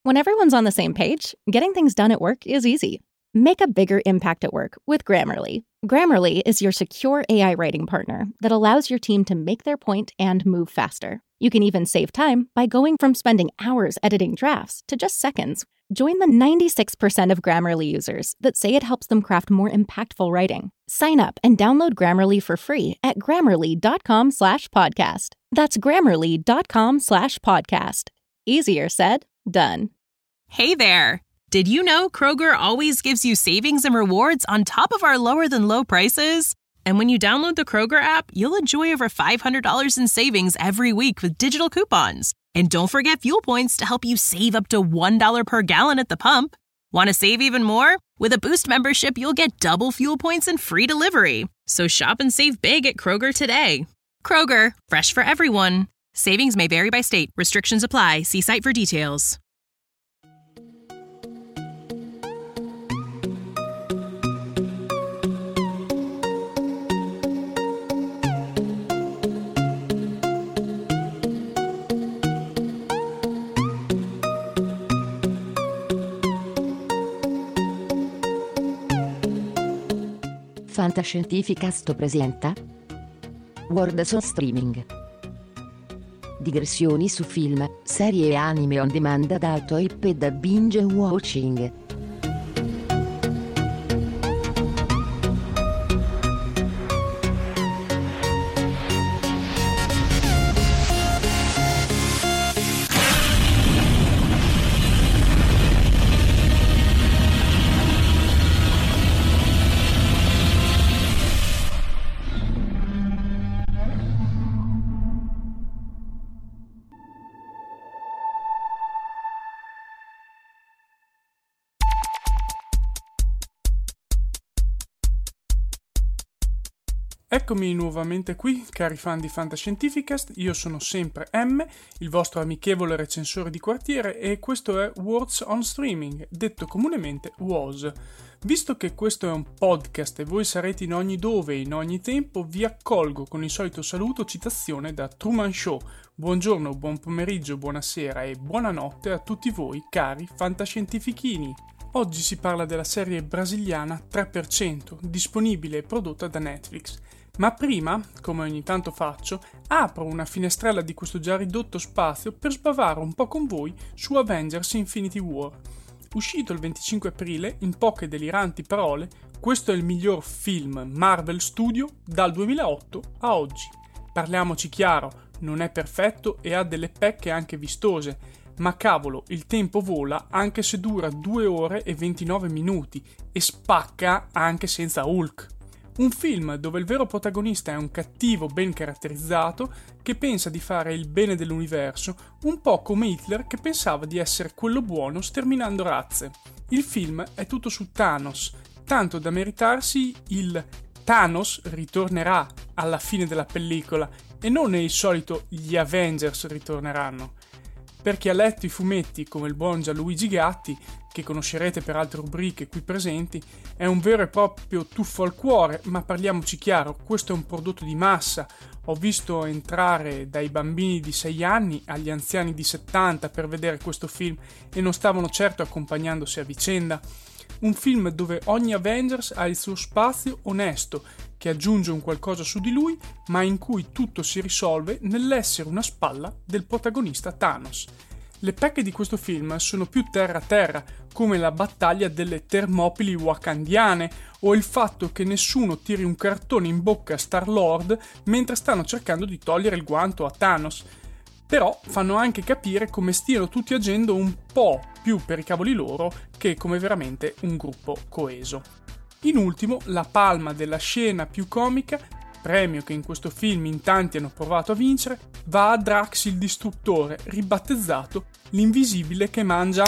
When everyone's on the same page, getting things done at work is easy. Make a bigger impact at work with Grammarly. Grammarly is your secure AI writing partner that allows your team to make their point and move faster. You can even save time by going from spending hours editing drafts to just seconds. Join the 96% of Grammarly users that say it helps them craft more impactful writing. Sign up and download Grammarly for free at grammarly.com/podcast. That's grammarly.com/podcast. Easier said, done. Hey there! Did you know Kroger always gives you savings and rewards on top of our lower-than-low prices? And when you download the Kroger app, you'll enjoy over $500 in savings every week with digital coupons. And don't forget fuel points to help you save up to $1 per gallon at the pump. Want to save even more? With a Boost membership, you'll get double fuel points and free delivery. So shop and save big at Kroger today. Kroger, fresh for everyone. Savings may vary by state. Restrictions apply. See site for details. Fantascientificast presenta Words on Streaming. Digressioni su film, serie e anime on demand ad alto hype e da binge watching. Eccomi nuovamente qui, cari fan di Fantascientificast, io sono sempre M, il vostro amichevole recensore di quartiere, e questo è Words on Streaming, detto comunemente WOS. Visto che questo è un podcast e voi sarete in ogni dove e in ogni tempo, vi accolgo con il solito saluto citazione da Truman Show. Buongiorno, buon pomeriggio, buonasera e buonanotte a tutti voi, cari fantascientifichini. Oggi si parla della serie brasiliana 3%, disponibile e prodotta da Netflix. Ma prima, come ogni tanto faccio, apro una finestrella di questo già ridotto spazio per sbavare un po' con voi su Avengers Infinity War. Uscito il 25 aprile, in poche deliranti parole, questo è il miglior film Marvel Studio dal 2008 a oggi. Parliamoci chiaro, non è perfetto e ha delle pecche anche vistose, ma cavolo, il tempo vola anche se dura 2 ore e 29 minuti e spacca anche senza Hulk. Un film dove il vero protagonista è un cattivo ben caratterizzato che pensa di fare il bene dell'universo, un po' come Hitler che pensava di essere quello buono sterminando razze. Il film è tutto su Thanos, tanto da meritarsi il Thanos ritornerà alla fine della pellicola e non il solito gli Avengers ritorneranno. Per chi ha letto i fumetti come il buon Gianluigi Gatti, che conoscerete per altre rubriche qui presenti, è un vero e proprio tuffo al cuore, ma parliamoci chiaro, questo è un prodotto di massa. Ho visto entrare dai bambini di 6 anni agli anziani di 70 per vedere questo film e non stavano certo accompagnandosi a vicenda. Un film dove ogni Avengers ha il suo spazio onesto, che aggiunge un qualcosa su di lui, ma in cui tutto si risolve nell'essere una spalla del protagonista Thanos. Le pecche di questo film sono più terra-terra, come la battaglia delle Termopili wakandiane o il fatto che nessuno tiri un cartone in bocca a Star-Lord mentre stanno cercando di togliere il guanto a Thanos. Però fanno anche capire come stiano tutti agendo un po' più per i cavoli loro che come veramente un gruppo coeso. In ultimo, la palma della scena più comica, premio che in questo film in tanti hanno provato a vincere, va a Drax il distruttore, ribattezzato l'invisibile che mangia.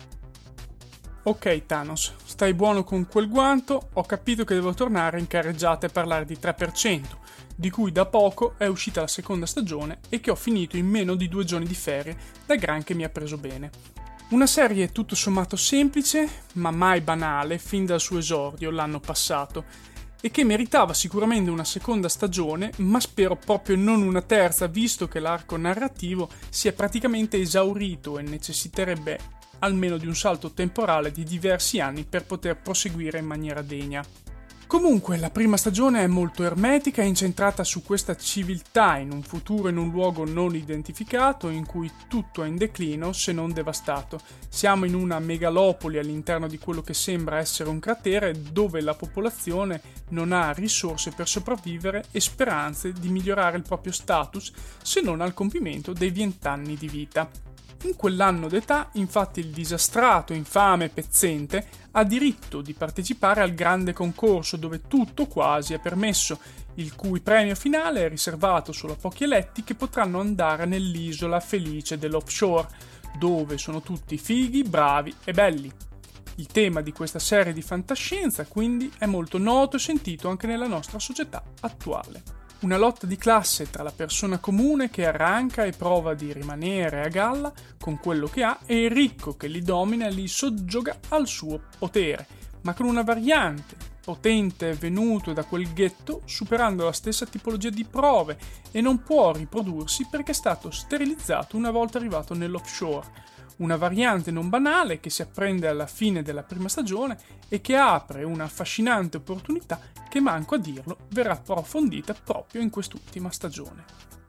Ok Thanos, stai buono con quel guanto, ho capito che devo tornare in carreggiata e parlare di 3%, di cui da poco è uscita la seconda stagione e che ho finito in meno di 2 giorni di ferie, da gran che mi ha preso bene. Una serie tutto sommato semplice, ma mai banale fin dal suo esordio l'anno passato, e che meritava sicuramente una seconda stagione, ma spero proprio non una terza, visto che l'arco narrativo si è praticamente esaurito e necessiterebbe almeno di un salto temporale di diversi anni per poter proseguire in maniera degna. Comunque, la prima stagione è molto ermetica e incentrata su questa civiltà in un futuro e in un luogo non identificato in cui tutto è in declino se non devastato. Siamo in una megalopoli all'interno di quello che sembra essere un cratere dove la popolazione non ha risorse per sopravvivere e speranze di migliorare il proprio status se non al compimento dei 20 anni di vita. In quell'anno d'età, infatti, il disastrato, infame, pezzente ha diritto di partecipare al grande concorso dove tutto quasi è permesso, il cui premio finale è riservato solo a pochi eletti che potranno andare nell'isola felice dell'offshore, dove sono tutti fighi, bravi e belli. Il tema di questa serie di fantascienza, quindi, è molto noto e sentito anche nella nostra società attuale. Una lotta di classe tra la persona comune che arranca e prova di rimanere a galla con quello che ha e il ricco che li domina e li soggioga al suo potere, ma con una variante potente venuto da quel ghetto superando la stessa tipologia di prove e non può riprodursi perché è stato sterilizzato una volta arrivato nell'offshore. Una variante non banale che si apprende alla fine della prima stagione e che apre una affascinante opportunità che, manco a dirlo, verrà approfondita proprio in quest'ultima stagione.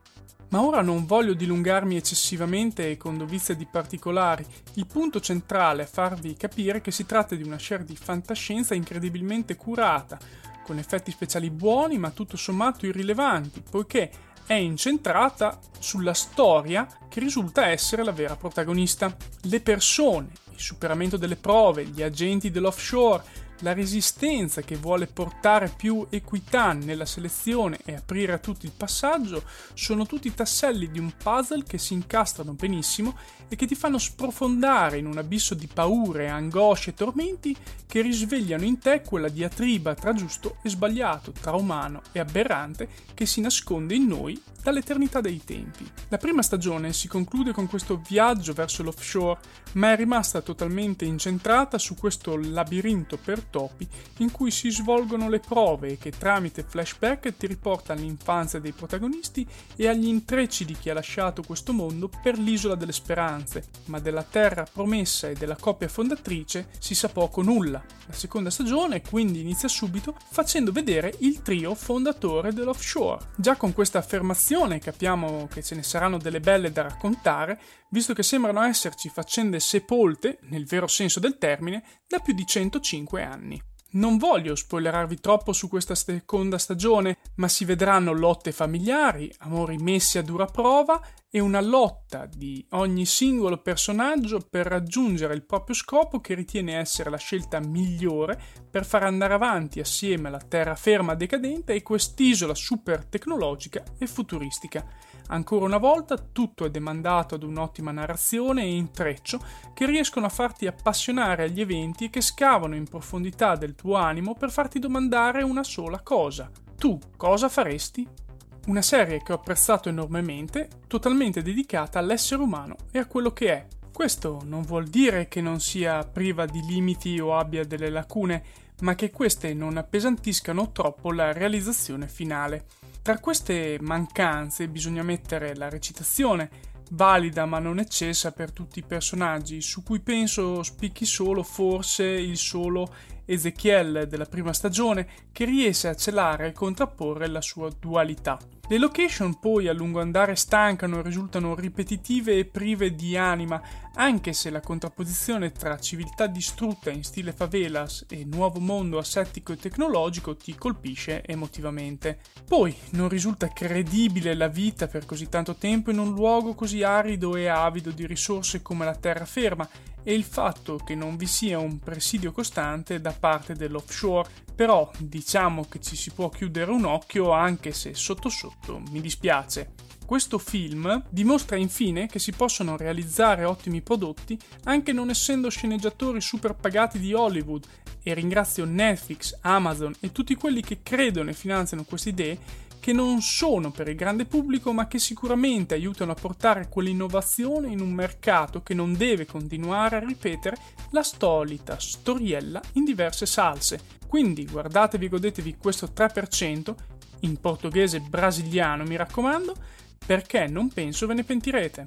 Ma ora non voglio dilungarmi eccessivamente e con dovizia di particolari. Il punto centrale è farvi capire che si tratta di una serie di fantascienza incredibilmente curata, con effetti speciali buoni ma tutto sommato irrilevanti, poiché è incentrata sulla storia che risulta essere la vera protagonista. Le persone, il superamento delle prove, gli agenti dell'offshore, la resistenza che vuole portare più equità nella selezione e aprire a tutti il passaggio sono tutti tasselli di un puzzle che si incastrano benissimo e che ti fanno sprofondare in un abisso di paure, angosce e tormenti che risvegliano in te quella diatriba tra giusto e sbagliato, tra umano e aberrante che si nasconde in noi dall'eternità dei tempi. La prima stagione si conclude con questo viaggio verso l'offshore, ma è rimasta totalmente incentrata su questo labirinto per topi in cui si svolgono le prove e che tramite flashback ti riporta all'infanzia dei protagonisti e agli intrecci di chi ha lasciato questo mondo per l'isola delle speranze, ma della terra promessa e della coppia fondatrice si sa poco nulla. La seconda stagione quindi inizia subito facendo vedere il trio fondatore dell'offshore. Già con questa affermazione capiamo che ce ne saranno delle belle da raccontare, visto che sembrano esserci faccende sepolte, nel vero senso del termine, da più di 105 anni. Non voglio spoilerarvi troppo su questa seconda stagione, ma si vedranno lotte familiari, amori messi a dura prova e una lotta di ogni singolo personaggio per raggiungere il proprio scopo che ritiene essere la scelta migliore per far andare avanti assieme la terraferma decadente e quest'isola super tecnologica e futuristica. Ancora una volta tutto è demandato ad un'ottima narrazione e intreccio che riescono a farti appassionare agli eventi e che scavano in profondità del tuo animo per farti domandare una sola cosa: tu cosa faresti? Una serie che ho apprezzato enormemente, totalmente dedicata all'essere umano e a quello che è. Questo non vuol dire che non sia priva di limiti o abbia delle lacune, ma che queste non appesantiscano troppo la realizzazione finale. Tra queste mancanze bisogna mettere la recitazione, valida ma non eccessa per tutti i personaggi, su cui penso spicchi solo forse il solo Ezekiel della prima stagione, che riesce a celare e contrapporre la sua dualità. Le location poi a lungo andare stancano e risultano ripetitive e prive di anima, anche se la contrapposizione tra civiltà distrutta in stile favelas e nuovo mondo asettico e tecnologico ti colpisce emotivamente. Poi non risulta credibile la vita per così tanto tempo in un luogo così arido e avido di risorse come la terraferma, e il fatto che non vi sia un presidio costante da parte dell'offshore, però diciamo che ci si può chiudere un occhio anche se sotto sotto mi dispiace. Questo film dimostra infine che si possono realizzare ottimi prodotti anche non essendo sceneggiatori super pagati di Hollywood, e ringrazio Netflix, Amazon e tutti quelli che credono e finanziano queste idee che non sono per il grande pubblico ma che sicuramente aiutano a portare quell'innovazione in un mercato che non deve continuare a ripetere la solita storiella in diverse salse. Quindi guardatevi e godetevi questo 3%, in portoghese brasiliano mi raccomando, perché non penso ve ne pentirete.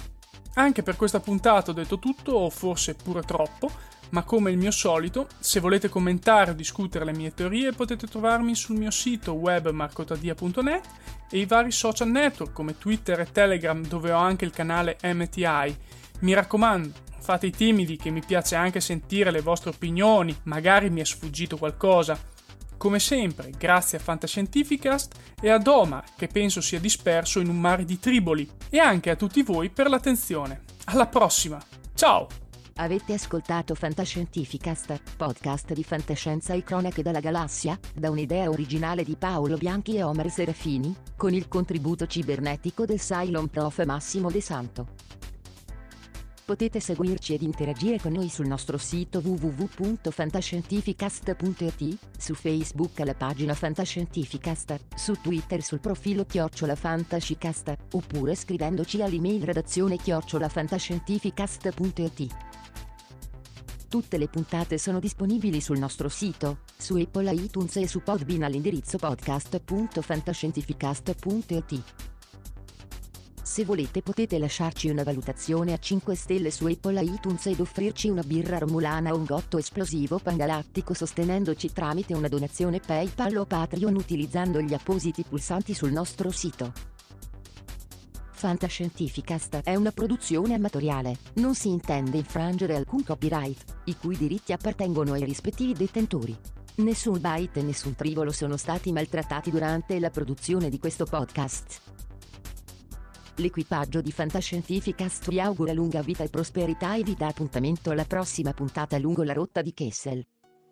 Anche per questa puntata ho detto tutto, o forse pure troppo, ma come il mio solito, se volete commentare o discutere le mie teorie potete trovarmi sul mio sito web marcotadia.net e i vari social network come Twitter e Telegram, dove ho anche il canale MTI. Mi raccomando, fate i timidi, che mi piace anche sentire le vostre opinioni, magari mi è sfuggito qualcosa. Come sempre, grazie a Fantascientificast e ad Omar, che penso sia disperso in un mare di triboli, e anche a tutti voi per l'attenzione. Alla prossima, ciao! Avete ascoltato Fantascientificast, podcast di fantascienza e cronache dalla galassia, da un'idea originale di Paolo Bianchi e Omar Serafini, con il contributo cibernetico del Cylon Prof Massimo De Santo. Potete seguirci ed interagire con noi sul nostro sito www.fantascientificast.it, su Facebook alla pagina Fantascientificast, su Twitter sul profilo @fantascicast, oppure scrivendoci all'email redazione@fantascientificast.it. Tutte le puntate sono disponibili sul nostro sito, su Apple iTunes e su Podbean all'indirizzo podcast.fantascientificast.it. Se volete potete lasciarci una valutazione a 5 stelle su Apple iTunes ed offrirci una birra romulana o un gotto esplosivo pangalattico sostenendoci tramite una donazione PayPal o Patreon utilizzando gli appositi pulsanti sul nostro sito. Fantascientificast è una produzione amatoriale, non si intende infrangere alcun copyright, i cui diritti appartengono ai rispettivi detentori. Nessun byte e nessun tribolo sono stati maltrattati durante la produzione di questo podcast. L'equipaggio di Fantascientificast vi augura lunga vita e prosperità e vi dà appuntamento alla prossima puntata lungo la rotta di Kessel.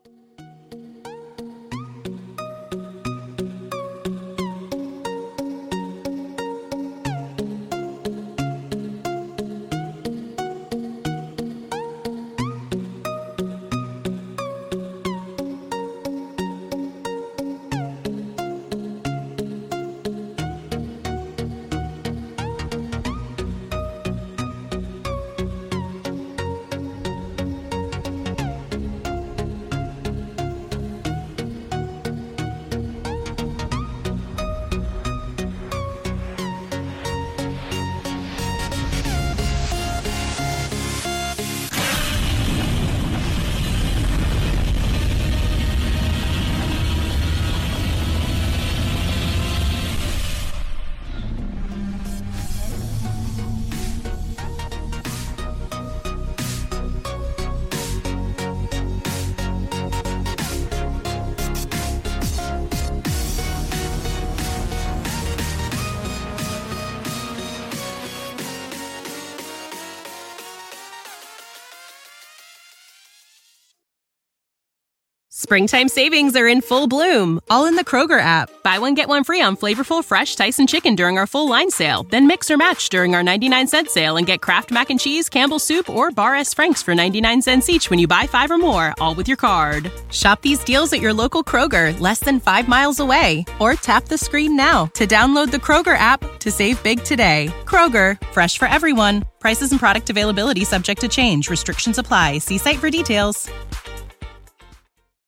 Springtime savings are in full bloom, all in the Kroger app. Buy one, get one free on flavorful, fresh Tyson chicken during our full line sale. Then mix or match during our 99-cent sale and get Kraft Mac and Cheese, Campbell's Soup, or Bar S. Frank's for 99 cents each when you buy 5 or more, all with your card. Shop these deals at your local Kroger, less than 5 miles away. Or tap the screen now to download the Kroger app to save big today. Kroger, fresh for everyone. Prices and product availability subject to change. Restrictions apply. See site for details.